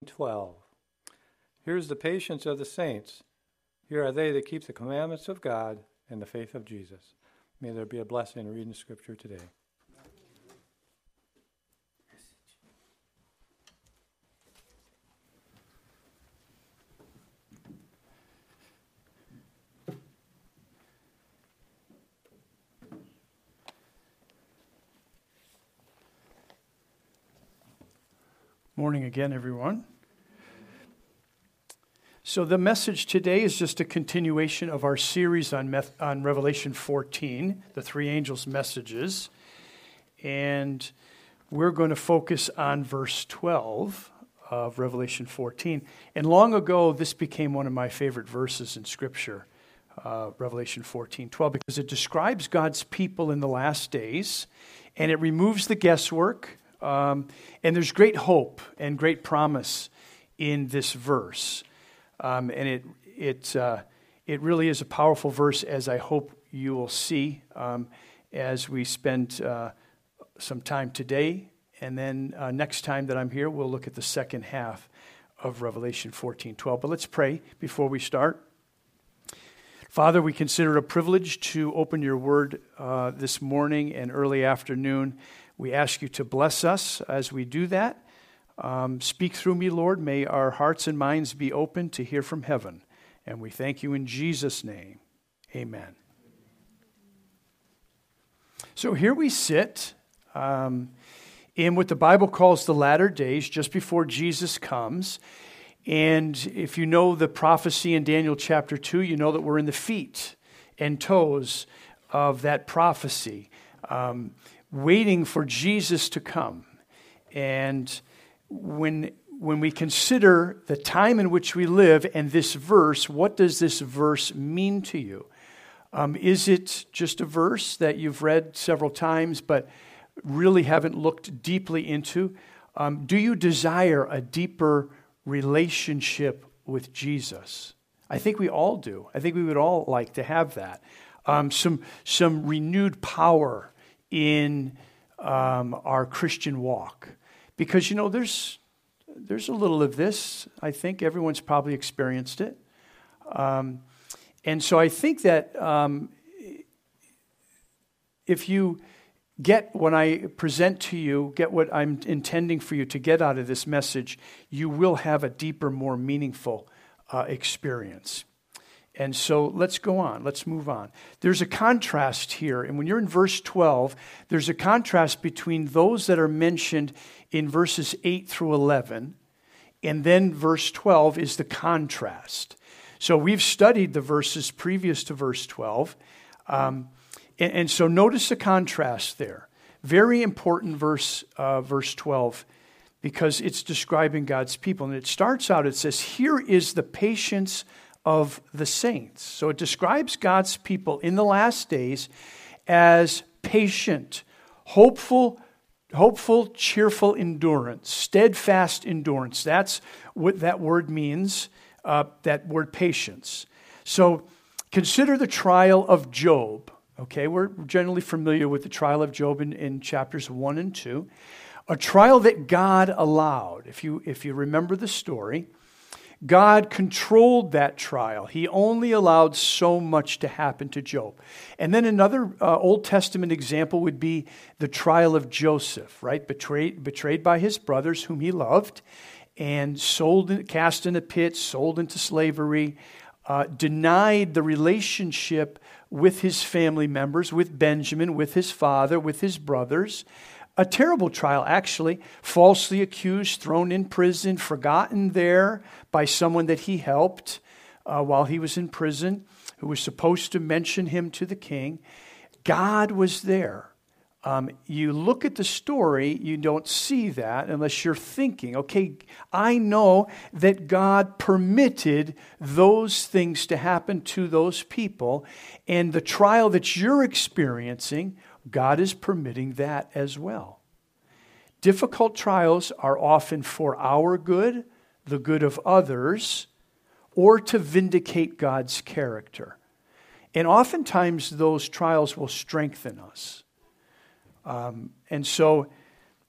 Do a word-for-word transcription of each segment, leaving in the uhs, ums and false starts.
twelve. Here's the patience of the saints. Here are they that keep the commandments of God and the faith of Jesus. May there be a blessing in reading Scripture today. Morning again, everyone. So the message today is just a continuation of our series on, meth- on Revelation fourteen, the three angels' messages. And we're going to focus on verse twelve of Revelation fourteen. And long ago, this became one of my favorite verses in Scripture, uh, Revelation fourteen twelve, because it describes God's people in the last days, and it removes the guesswork. Um, and there's great hope and great promise in this verse. Um, and it it uh, it really is a powerful verse, as I hope you will see um, as we spend uh, some time today. And then uh, next time that I'm here, we'll look at the second half of Revelation fourteen twelve. But let's pray before we start. Father, we consider it a privilege to open your word uh, this morning and early afternoon. We ask you to bless us as we do that. Um, speak through me, Lord. May our hearts and minds be open to hear from heaven. And we thank you in Jesus' name. Amen. So here we sit um, in what the Bible calls the latter days, just before Jesus comes. And if you know the prophecy in Daniel chapter two, you know that we're in the feet and toes of that prophecy, um, waiting for Jesus to come. And when when we consider the time in which we live and this verse, what does this verse mean to you? Um, is it just a verse that you've read several times but really haven't looked deeply into? Um, do you desire a deeper relationship with Jesus? I think we all do. I think we would all like to have that. Um, some some renewed power in um, our Christian walk. Because, you know, there's there's a little of this. I think everyone's probably experienced it. Um, and so I think that um, if you get what I present to you, get what I'm intending for you to get out of this message, you will have a deeper, more meaningful uh, experience. And so let's go on. Let's move on. There's a contrast here. And when you're in verse twelve, there's a contrast between those that are mentioned in verses eight through eleven. And then verse twelve is the contrast. So we've studied the verses previous to verse twelve. Um, and, and so notice the contrast there. Very important verse, uh, verse twelve, because it's describing God's people. And it starts out, it says, here is the patience of the saints. So it describes God's people in the last days as patient, hopeful, hopeful, cheerful endurance, steadfast endurance. That's what that word means, uh, that word patience. So consider the trial of Job. Okay, we're generally familiar with the trial of Job in, in chapters one and two. A trial that God allowed. If you, if you remember the story, God controlled that trial. He only allowed so much to happen to Job. And then another uh, Old Testament example would be the trial of Joseph, right? Betrayed, betrayed by his brothers whom he loved, and sold, in, cast in a pit, sold into slavery, uh, denied the relationship with his family members, with Benjamin, with his father, with his brothers. A terrible trial, actually. Falsely accused, thrown in prison, forgotten there by someone that he helped uh, while he was in prison, who was supposed to mention him to the king. God was there. Um, you look at the story, you don't see that unless you're thinking, okay, I know that God permitted those things to happen to those people, and the trial that you're experiencing, God is permitting that as well. Difficult trials are often for our good, the good of others, or to vindicate God's character. And oftentimes those trials will strengthen us. Um, and so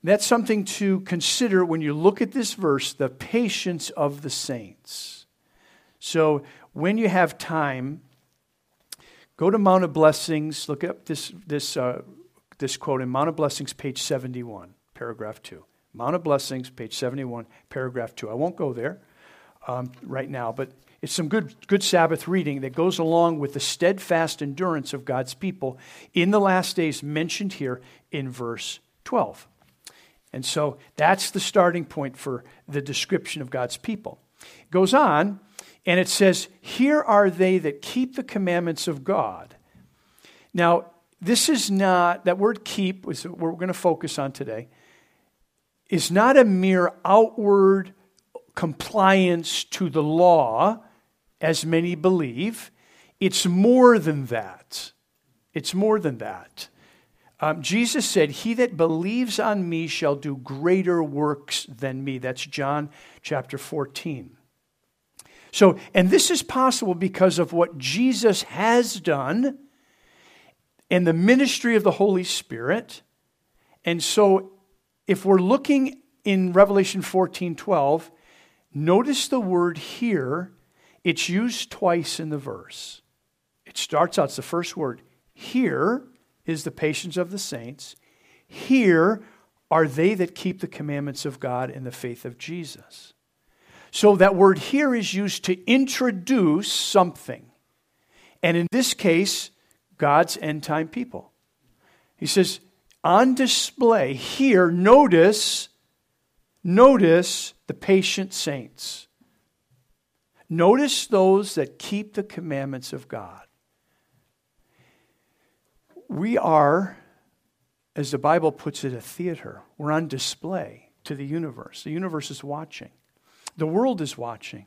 That's something to consider when you look at this verse, the patience of the saints. So when you have time, go to Mount of Blessings, look up this, this, uh, this quote in Mount of Blessings, page seventy-one, paragraph two. Mount of Blessings, page seventy-one, paragraph two. I won't go there um, right now, but it's some good, good Sabbath reading that goes along with the steadfast endurance of God's people in the last days mentioned here in verse twelve. And so that's the starting point for the description of God's people. It goes on, and it says, here are they that keep the commandments of God. Now, this is not, that word keep, is what we're going to focus on today, is not a mere outward compliance to the law, as many believe. It's more than that. It's more than that. Um, Jesus said, he that believes on me shall do greater works than me. That's John chapter fourteen. So, and this is possible because of what Jesus has done and the ministry of the Holy Spirit. And so, if we're looking in Revelation fourteen twelve, notice the word here. It's used twice in the verse. It starts out, it's the first word. Here is the patience of the saints. Here are they that keep the commandments of God in the faith of Jesus. So that word here is used to introduce something. And in this case, God's end time people. He says, on display here, notice, notice the patient saints. Notice those that keep the commandments of God. We are, as the Bible puts it, a theater. We're on display to the universe. The universe is watching. The world is watching.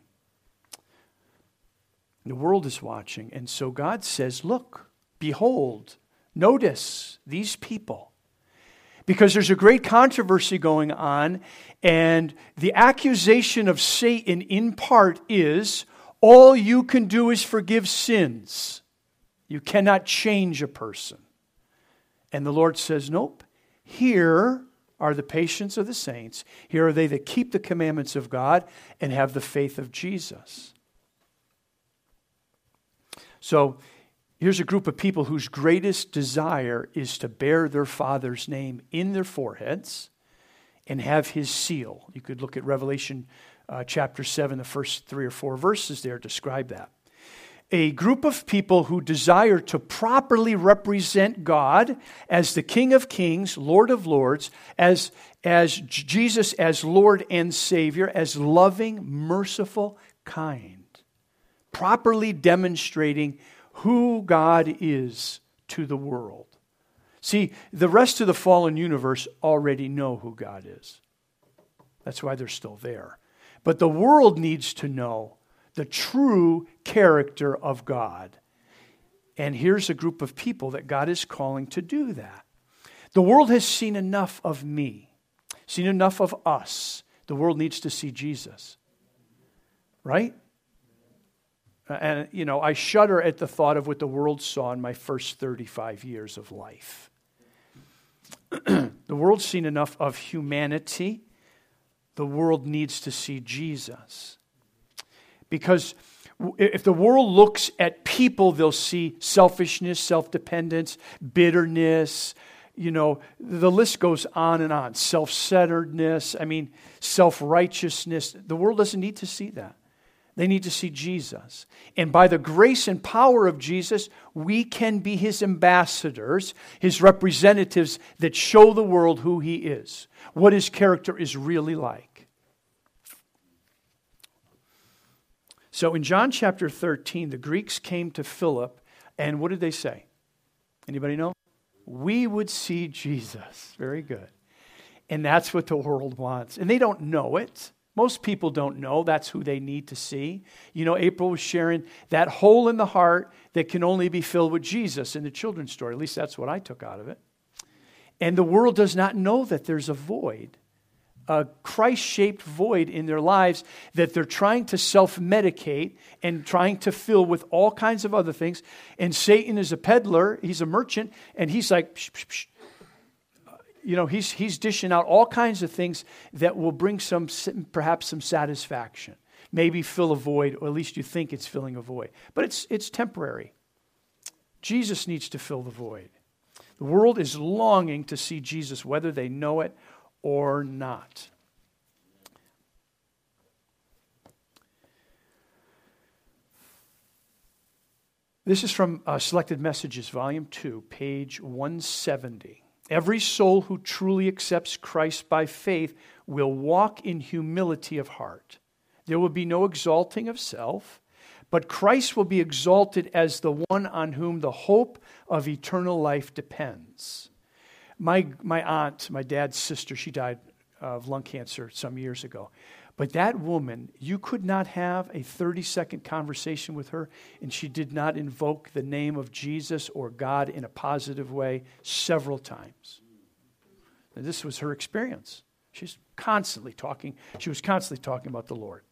The world is watching. And so God says, look, behold, notice these people. Because there's a great controversy going on, and the accusation of Satan in part is, all you can do is forgive sins. You cannot change a person. And the Lord says, nope. Here are the patience of the saints. Here are they that keep the commandments of God and have the faith of Jesus. So here's a group of people whose greatest desire is to bear their Father's name in their foreheads and have His seal. You could look at Revelation uh, chapter seven, the first three or four verses there describe that. A group of people who desire to properly represent God as the King of Kings, Lord of Lords, as, as Jesus as Lord and Savior, as loving, merciful, kind, properly demonstrating who God is to the world. See, the rest of the fallen universe already know who God is. That's why they're still there. But the world needs to know the true character of God. And here's a group of people that God is calling to do that. The world has seen enough of me, seen enough of us. The world needs to see Jesus. Right? And, you know, I shudder at the thought of what the world saw in my first thirty-five years of life. The world's seen enough of humanity. The world needs to see Jesus. Because if the world looks at people, they'll see selfishness, self-dependence, bitterness, you know, the list goes on and on. Self-centeredness, I mean, self-righteousness. The world doesn't need to see that. They need to see Jesus. And by the grace and power of Jesus, we can be His ambassadors, His representatives that show the world who He is, what His character is really like. So in John chapter thirteen, the Greeks came to Philip, and what did they say? Anybody know? We would see Jesus. Very good. And that's what the world wants. And they don't know it. Most people don't know that's who they need to see. You know, April was sharing that hole in the heart that can only be filled with Jesus in the children's story. At least that's what I took out of it. And the world does not know that there's a void, a Christ-shaped void in their lives that they're trying to self-medicate and trying to fill with all kinds of other things. And Satan is a peddler, he's a merchant, and he's like, psh, psh, psh. you know, he's, he's dishing out all kinds of things that will bring some, perhaps some satisfaction. Maybe fill a void, or at least you think it's filling a void. But it's, it's temporary. Jesus needs to fill the void. The world is longing to see Jesus, whether they know it or not. This is from uh, Selected Messages, Volume two, page one seventy. Every soul who truly accepts Christ by faith will walk in humility of heart. There will be no exalting of self, but Christ will be exalted as the one on whom the hope of eternal life depends. My, my aunt, my dad's sister, she died of lung cancer some years ago. But that woman, you could not have a thirty-second conversation with her, and she did not invoke the name of Jesus or God in a positive way several times. And this was her experience. She's constantly talking. She was constantly talking about the Lord.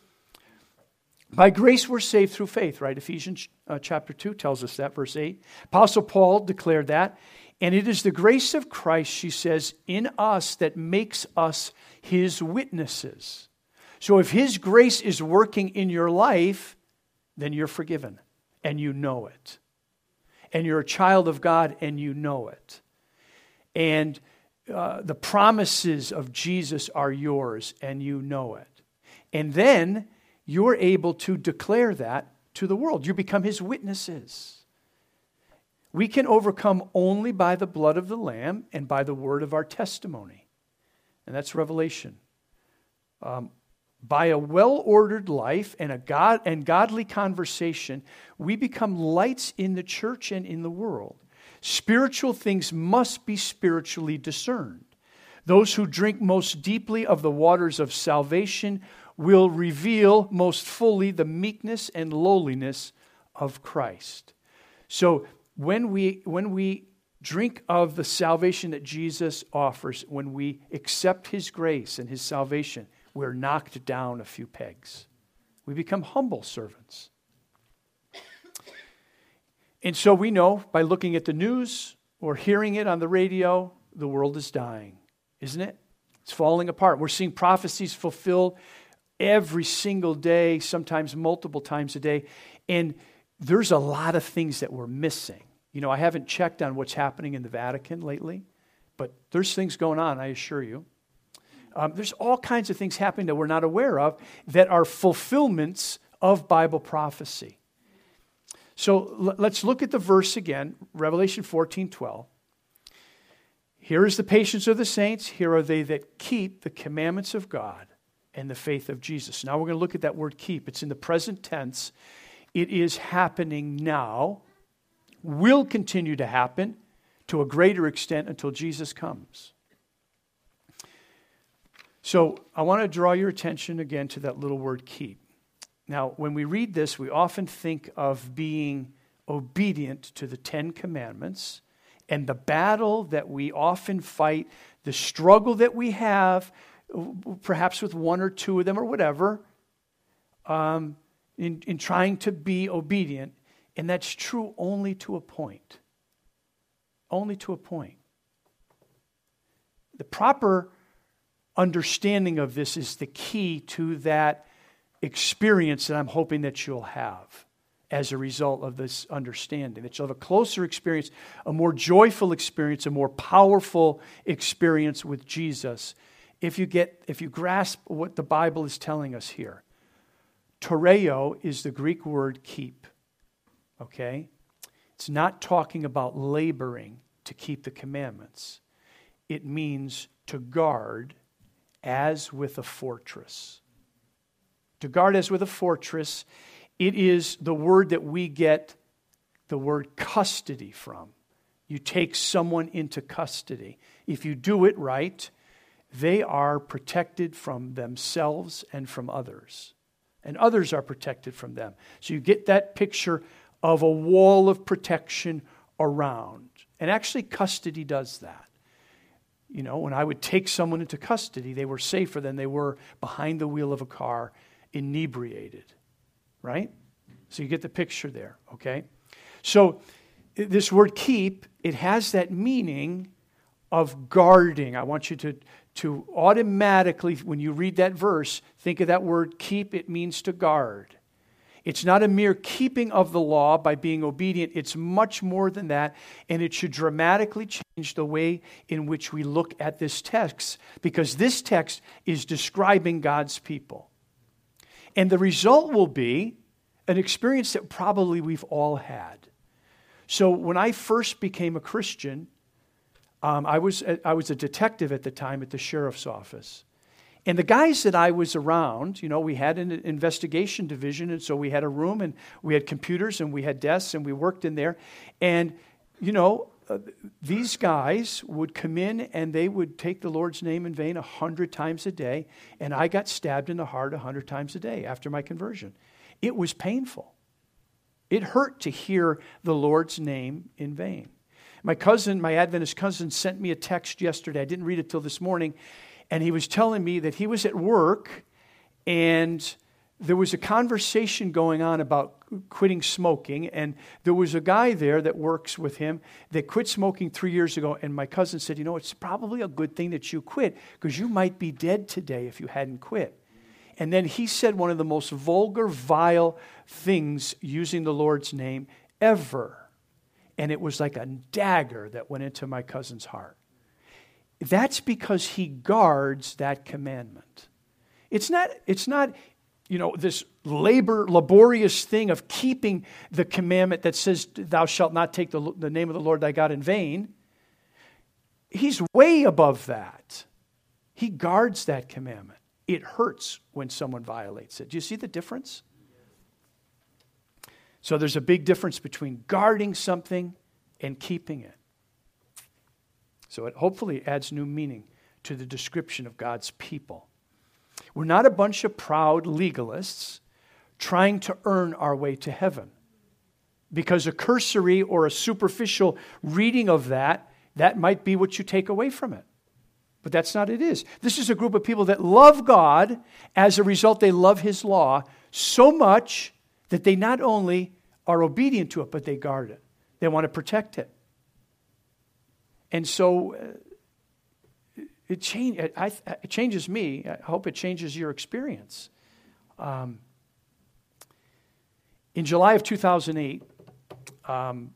By grace we're saved through faith, right? Ephesians uh, chapter two tells us that, verse eight. Apostle Paul declared that. And it is the grace of Christ, she says, in us that makes us his witnesses. So if his grace is working in your life, then you're forgiven and you know it. And you're a child of God and you know it. And uh, the promises of Jesus are yours and you know it. And then you're able to declare that to the world. You become his witnesses. We can overcome only by the blood of the Lamb and by the word of our testimony. And that's Revelation. Um, by a well-ordered life and a God and godly conversation, we become lights in the church and in the world. Spiritual things must be spiritually discerned. Those who drink most deeply of the waters of salvation will reveal most fully the meekness and lowliness of Christ. So when we when we drink of the salvation that Jesus offers, when we accept his grace and his salvation, we're knocked down a few pegs. We become humble servants. And so we know by looking at the news or hearing it on the radio, the world is dying, isn't it? It's falling apart. We're seeing prophecies fulfilled every single day, sometimes multiple times a day. And there's a lot of things that we're missing. You know, I haven't checked on what's happening in the Vatican lately, but there's things going on, I assure you. Um, there's all kinds of things happening that we're not aware of that are fulfillments of Bible prophecy. So l- let's look at the verse again, Revelation fourteen twelve. Here is the patience of the saints. Here are they that keep the commandments of God and the faith of Jesus. Now we're going to look at that word keep. It's in the present tense. It is happening now, will continue to happen to a greater extent until Jesus comes. So I want to draw your attention again to that little word keep. Now, when we read this, we often think of being obedient to the Ten Commandments and the battle that we often fight, the struggle that we have, perhaps with one or two of them or whatever, um, in, in trying to be obedient. And that's true only to a point. Only to a point. The proper understanding of this is the key to that experience that I'm hoping that you'll have as a result of this understanding. That you'll have a closer experience, a more joyful experience, a more powerful experience with Jesus if you get, if you grasp what the Bible is telling us here. Toreo is the Greek word keep. Okay? It's not talking about laboring to keep the commandments. It means to guard as with a fortress. To guard as with a fortress, it is the word that we get the word custody from. You take someone into custody. If you do it right, they are protected from themselves and from others. And others are protected from them. So you get that picture of a wall of protection around. And actually, custody does that. You know, when I would take someone into custody, they were safer than they were behind the wheel of a car, inebriated. Right? So you get the picture there, okay? So this word keep, it has that meaning of guarding. I want you to, to automatically, when you read that verse, think of that word keep. It means to guard. It's not a mere keeping of the law by being obedient. It's much more than that, and it should dramatically change the way in which we look at this text, because this text is describing God's people. And the result will be an experience that probably we've all had. So when I first became a Christian, um, I was I was a detective at the time at the sheriff's office. And the guys that I was around, you know, we had an investigation division, and so we had a room, and we had computers, and we had desks, and we worked in there. And, you know, uh, these guys would come in, and they would take the Lord's name in vain a hundred times a day, and I got stabbed in the heart a hundred times a day after my conversion. It was painful. It hurt to hear the Lord's name in vain. My cousin, my Adventist cousin, sent me a text yesterday. I didn't read it till this morning. And he was telling me that he was at work and there was a conversation going on about quitting smoking. And there was a guy there that works with him that quit smoking three years ago. And my cousin said, you know, it's probably a good thing that you quit because you might be dead today if you hadn't quit. And then he said one of the most vulgar, vile things using the Lord's name ever. And it was like a dagger that went into my cousin's heart. That's because he guards that commandment. It's not, it's not, you know, this labor, laborious thing of keeping the commandment that says, thou shalt not take the, the name of the Lord thy God in vain. He's way above that. He guards that commandment. It hurts when someone violates it. Do you see the difference? So there's a big difference between guarding something and keeping it. So it hopefully adds new meaning to the description of God's people. We're not a bunch of proud legalists trying to earn our way to heaven. Because a cursory or a superficial reading of that, that might be what you take away from it. But that's not what it is. This is a group of people that love God. As a result, they love His law so much that they not only are obedient to it, but they guard it. They want to protect it. And so uh, it, change, I, it changes me. I hope it changes your experience. Um, in July of two thousand eight, um,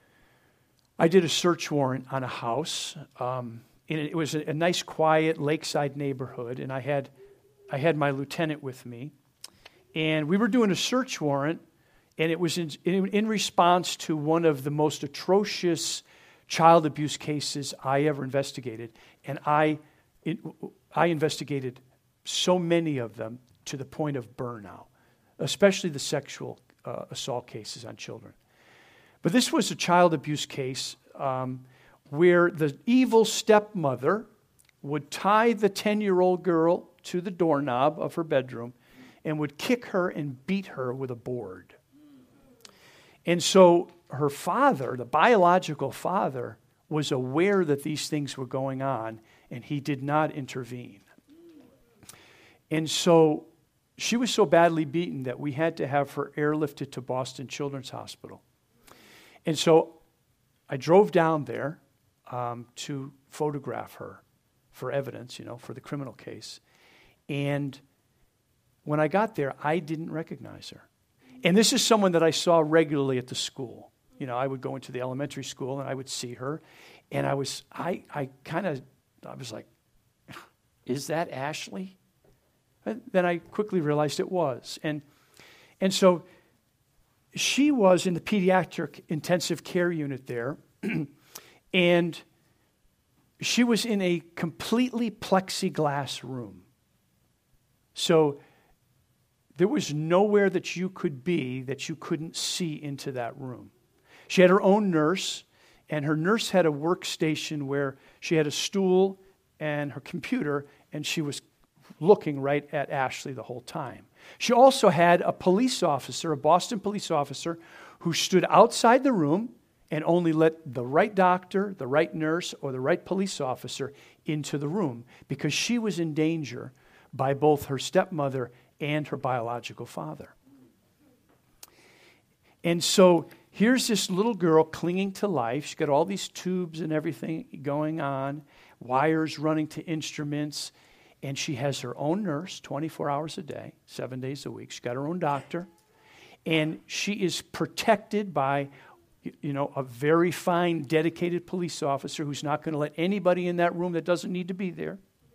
I did a search warrant on a house. Um, and it was a, a nice, quiet lakeside neighborhood, and I had I had my lieutenant with me. And we were doing a search warrant, and it was in, in, in response to one of the most atrocious child abuse cases I ever investigated. And I, it, I investigated so many of them to the point of burnout, especially the sexual uh, assault cases on children. But this was a child abuse case um, where the evil stepmother would tie the ten-year-old girl to the doorknob of her bedroom and would kick her and beat her with a board. And so her father, the biological father, was aware that these things were going on, and he did not intervene. And so she was so badly beaten that we had to have her airlifted to Boston Children's Hospital. And so I drove down there um, to photograph her for evidence, you know, for the criminal case. And when I got there, I didn't recognize her. And this is someone that I saw regularly at the school. You know, I would go into the elementary school and I would see her. And I was, I, I kind of, I was like, is that Ashley? And then I quickly realized it was. And, and so she was in the pediatric intensive care unit there. And she was in a completely plexiglass room. So there was nowhere that you could be that you couldn't see into that room. She had her own nurse, and her nurse had a workstation where she had a stool and her computer, and she was looking right at Ashley the whole time. She also had a police officer, a Boston police officer, who stood outside the room and only let the right doctor, the right nurse, or the right police officer into the room because she was in danger by both her stepmother and her biological father. And so here's this little girl clinging to life. She's got all these tubes and everything going on, wires running to instruments, and she has her own nurse twenty-four hours a day, seven days a week. She's got her own doctor, and she is protected by, you know, a very fine, dedicated police officer who's not going to let anybody in that room that doesn't need to be there.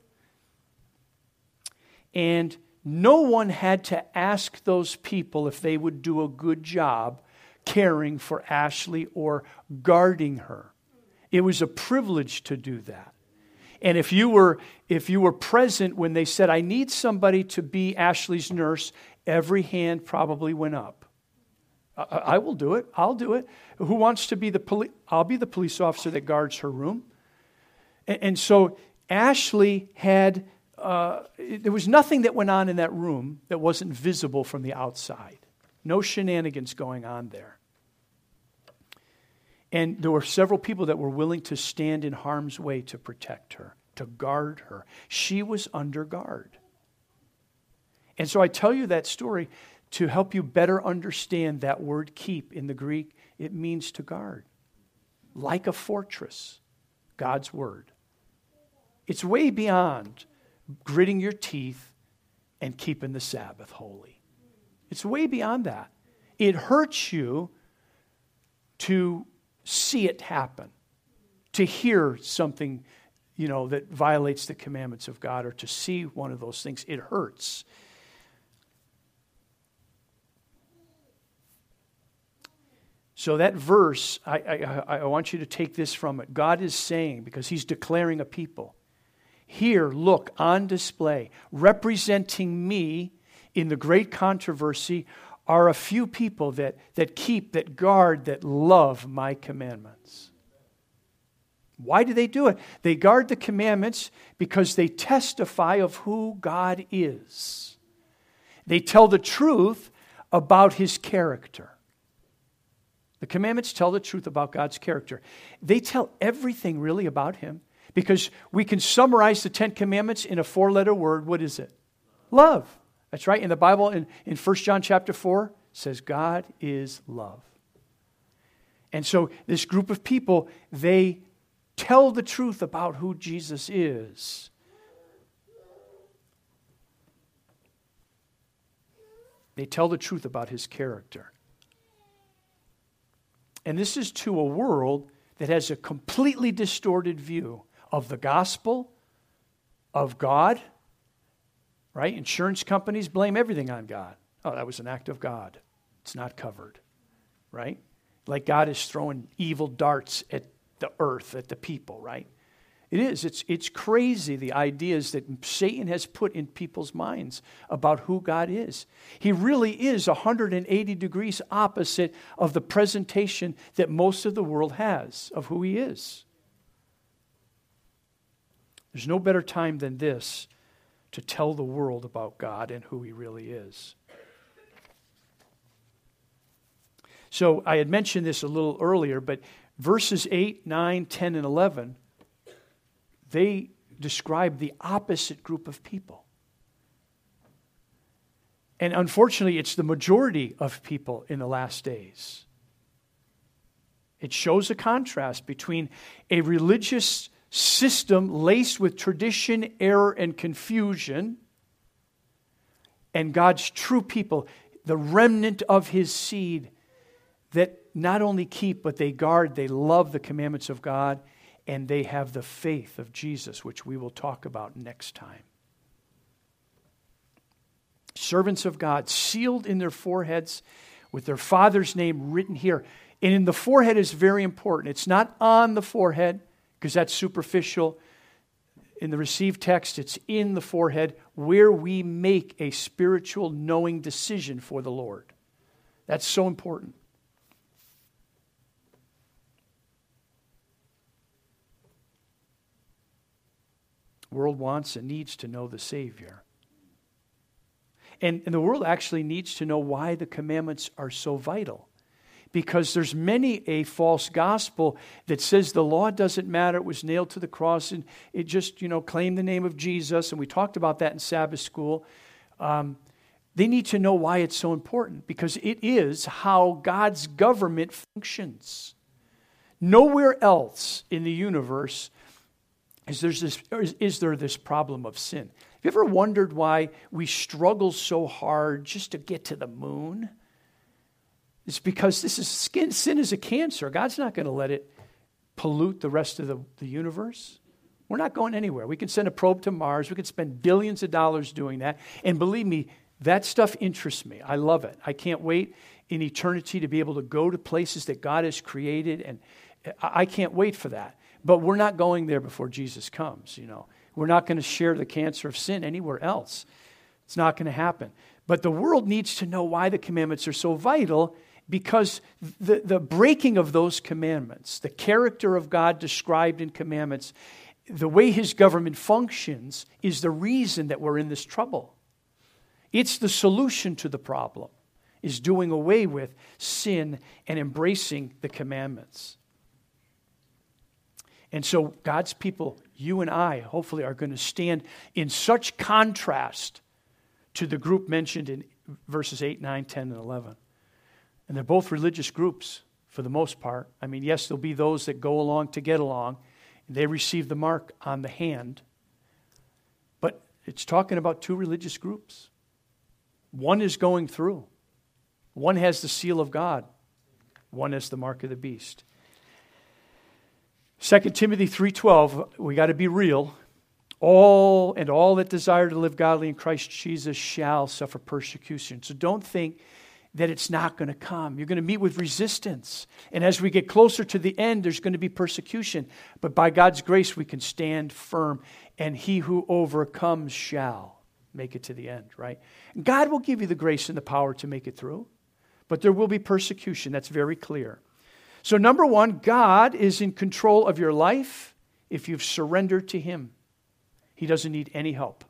And no one had to ask those people if they would do a good job caring for Ashley or guarding her. It was a privilege to do that. And if you were if you were present when they said, I need somebody to be Ashley's nurse, every hand probably went up. I, I will do it. I'll do it. Who wants to be the police? I'll be the police officer that guards her room. And, and so Ashley had, uh, there was nothing that went on in that room that wasn't visible from the outside. No shenanigans going on there. And there were several people that were willing to stand in harm's way to protect her, to guard her. She was under guard. And so I tell you that story to help you better understand that word keep in the Greek. It means to guard. Like a fortress, God's word. It's way beyond gritting your teeth and keeping the Sabbath holy. It's way beyond that. It hurts you to see it happen, to hear something, you know, that violates the commandments of God, or to see one of those things. It hurts. So that verse, I, I, I want you to take this from it. God is saying, because he's declaring a people, here, look, on display, representing me in the great controversy, are a few people that, that keep, that guard, that love my commandments. Why do they do it? They guard the commandments because they testify of who God is. They tell the truth about his character. The commandments tell the truth about God's character. They tell everything really about him, because we can summarize the Ten Commandments in a four-letter word. What is it? Love. That's right. In the Bible, in, in First John chapter four, it says God is love. And so this group of people, they tell the truth about who Jesus is. They tell the truth about his character. And this is to a world that has a completely distorted view of the gospel, of God. Right? Insurance companies blame everything on God. Oh, that was an act of God. It's not covered. Right? Like God is throwing evil darts at the earth, at the people, right? It is. It's, it's crazy, the ideas that Satan has put in people's minds about who God is. He really is one hundred eighty degrees opposite of the presentation that most of the world has of who he is. There's no better time than this to tell the world about God and who he really is. So I had mentioned this a little earlier, but verses eight, nine, ten, and eleven, they describe the opposite group of people. And unfortunately, it's the majority of people in the last days. It shows a contrast between a religious system laced with tradition, error, and confusion, and God's true people, the remnant of his seed, that not only keep, but they guard, they love the commandments of God, and they have the faith of Jesus, which we will talk about next time. Servants of God, sealed in their foreheads with their Father's name written here. And in the forehead is very important. It's not on the forehead, because that's superficial. In the received text, it's in the forehead, where we make a spiritual knowing decision for the Lord. That's so important. The world wants and needs to know the Savior. And, and the world actually needs to know why the commandments are so vital. Because there's many a false gospel that says the law doesn't matter, it was nailed to the cross, and it just, you know, claimed the name of Jesus, and we talked about that in Sabbath school. Um, They need to know why it's so important, because it is how God's government functions. Nowhere else in the universe is, there's this, is, is there this problem of sin. Have you ever wondered why we struggle so hard just to get to the moon? It's because this is skin, sin is a cancer. God's not going to let it pollute the rest of the, the universe. We're not going anywhere. We can send a probe to Mars. We could spend billions of dollars doing that. And believe me, that stuff interests me. I love it. I can't wait in eternity to be able to go to places that God has created, and I can't wait for that. But we're not going there before Jesus comes, you know. We're not going to share the cancer of sin anywhere else. It's not going to happen. But the world needs to know why the commandments are so vital, because the, the breaking of those commandments, the character of God described in commandments, the way his government functions is the reason that we're in this trouble. It's the solution to the problem, is doing away with sin and embracing the commandments. And so God's people, you and I, hopefully are going to stand in such contrast to the group mentioned in verses eight, nine, ten, and eleven. And they're both religious groups for the most part. I mean, yes, there'll be those that go along to get along. They receive the mark on the hand. But it's talking about two religious groups. One is going through. One has the seal of God. One has the mark of the beast. Second Timothy three twelve, we got to be real. All and all that desire to live godly in Christ Jesus shall suffer persecution. So don't think that it's not going to come. You're going to meet with resistance. And as we get closer to the end, there's going to be persecution. But by God's grace, we can stand firm. And he who overcomes shall make it to the end, right? God will give you the grace and the power to make it through. But there will be persecution. That's very clear. So number one, God is in control of your life if you've surrendered to him. He doesn't need any help.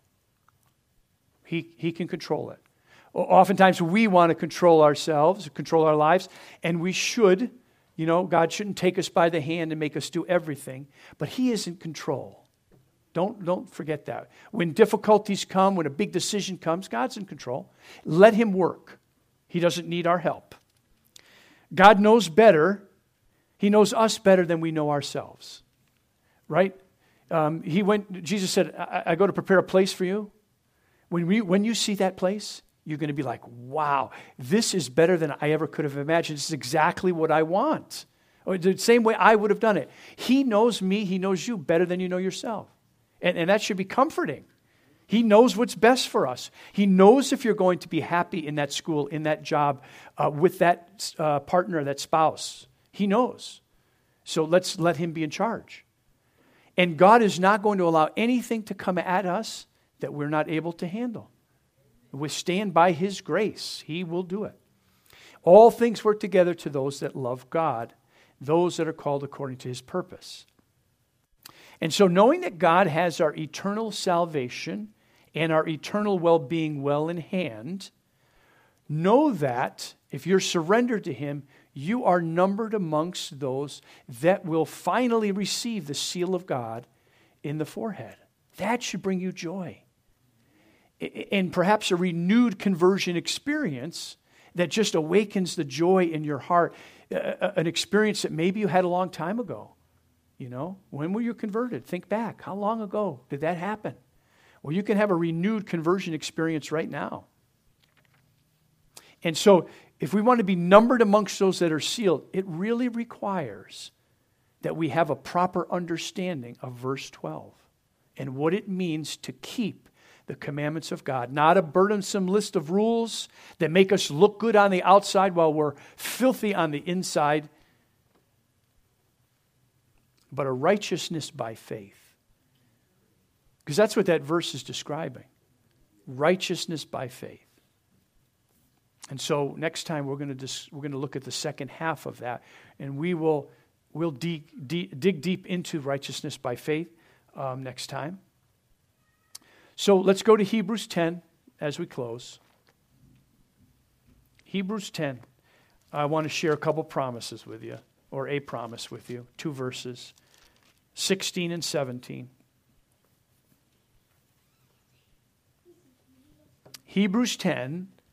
He, he can control it. Oftentimes we want to control ourselves, control our lives, and we should. You know, God shouldn't take us by the hand and make us do everything, but he is in control. Don't, don't forget that. When difficulties come, when a big decision comes, God's in control. Let him work. He doesn't need our help. God knows better. He knows us better than we know ourselves, right? Um, he went. Jesus said, I, I go to prepare a place for you. When we, when you see that place, you're going to be like, wow, this is better than I ever could have imagined. This is exactly what I want. Or the same way I would have done it. He knows me. He knows you better than you know yourself. And, and that should be comforting. He knows what's best for us. He knows if you're going to be happy in that school, in that job, uh, with that uh, partner, that spouse. He knows. So let's let him be in charge. And God is not going to allow anything to come at us that we're not able to handle. Withstand by his grace. He will do it. All things work together to those that love God, those that are called according to his purpose. And so knowing that God has our eternal salvation and our eternal well-being well in hand, know that if you're surrendered to him, you are numbered amongst those that will finally receive the seal of God in the forehead. That should bring you joy. And perhaps a renewed conversion experience that just awakens the joy in your heart. Uh, an experience that maybe you had a long time ago. You know, when were you converted? Think back. How long ago did that happen? Well, you can have a renewed conversion experience right now. And so, if we want to be numbered amongst those that are sealed, it really requires that we have a proper understanding of verse twelve and what it means to keep the commandments of God. Not a burdensome list of rules that make us look good on the outside while we're filthy on the inside, but a righteousness by faith. Because that's what that verse is describing. Righteousness by faith. And so next time we're going to dis- we're going to look at the second half of that, and we will we'll de- de- dig deep into righteousness by faith um, next time. So let's go to Hebrews ten as we close. Hebrews ten. I want to share a couple promises with you, or a promise with you. Two verses, sixteen and seventeen. Hebrews ten,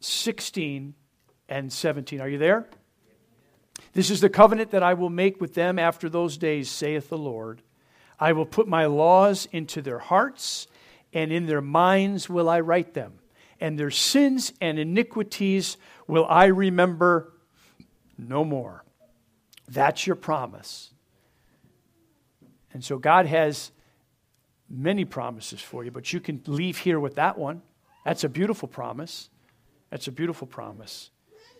sixteen and seventeen. Are you there? This is the covenant that I will make with them after those days, saith the Lord. I will put my laws into their hearts, and in their minds will I write them. And their sins and iniquities will I remember no more. That's your promise. And so God has many promises for you, but you can leave here with that one. That's a beautiful promise. That's a beautiful promise.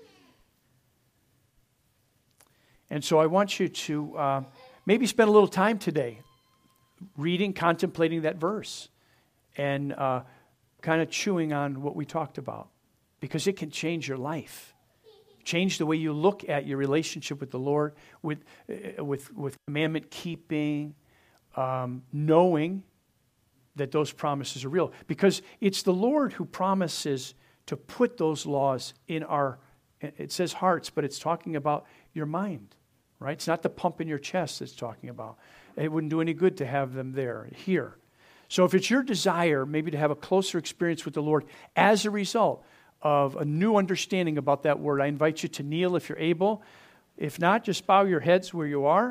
And so I want you to uh, maybe spend a little time today reading, contemplating that verse, and uh, kind of chewing on what we talked about, because it can change your life. Change the way you look at your relationship with the Lord, with uh, with with commandment keeping, um, knowing that those promises are real. Because it's the Lord who promises to put those laws in our, it says hearts, but it's talking about your mind, right? It's not the pump in your chest it's talking about. It wouldn't do any good to have them there, here. So if it's your desire maybe to have a closer experience with the Lord as a result of a new understanding about that word, I invite you to kneel if you're able. If not, just bow your heads where you are.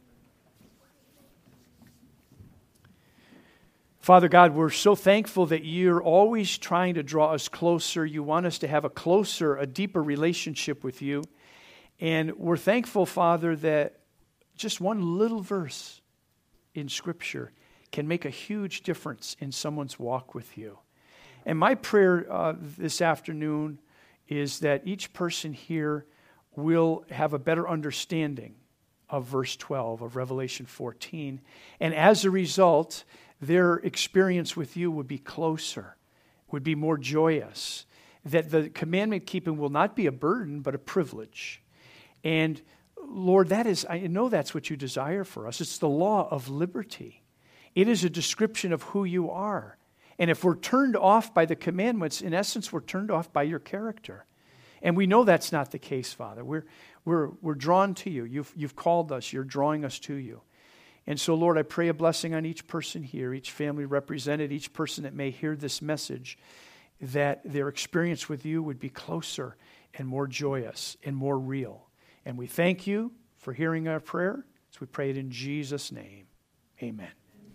Father God, we're so thankful that you're always trying to draw us closer. You want us to have a closer, a deeper relationship with you. And we're thankful, Father, that just one little verse in Scripture can make a huge difference in someone's walk with you. And my prayer uh, this afternoon is that each person here will have a better understanding of verse twelve of Revelation fourteen. And as a result, their experience with you would be closer, would be more joyous, that the commandment keeping will not be a burden, but a privilege. And Lord, that is, I know that's what you desire for us. It's the law of liberty. It is a description of who you are. And if we're turned off by the commandments, in essence, we're turned off by your character. And we know that's not the case, Father. We're, we're, we're drawn to you. You've, you've called us. You're drawing us to you. And so, Lord, I pray a blessing on each person here, each family represented, each person that may hear this message, that their experience with you would be closer and more joyous and more real. And we thank you for hearing our prayer, as we pray it in Jesus' name. Amen.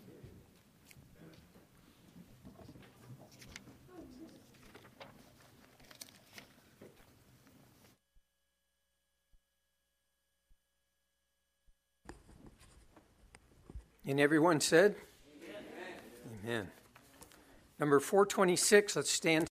And everyone said? Amen. Amen. Number four twenty-six, let's stand.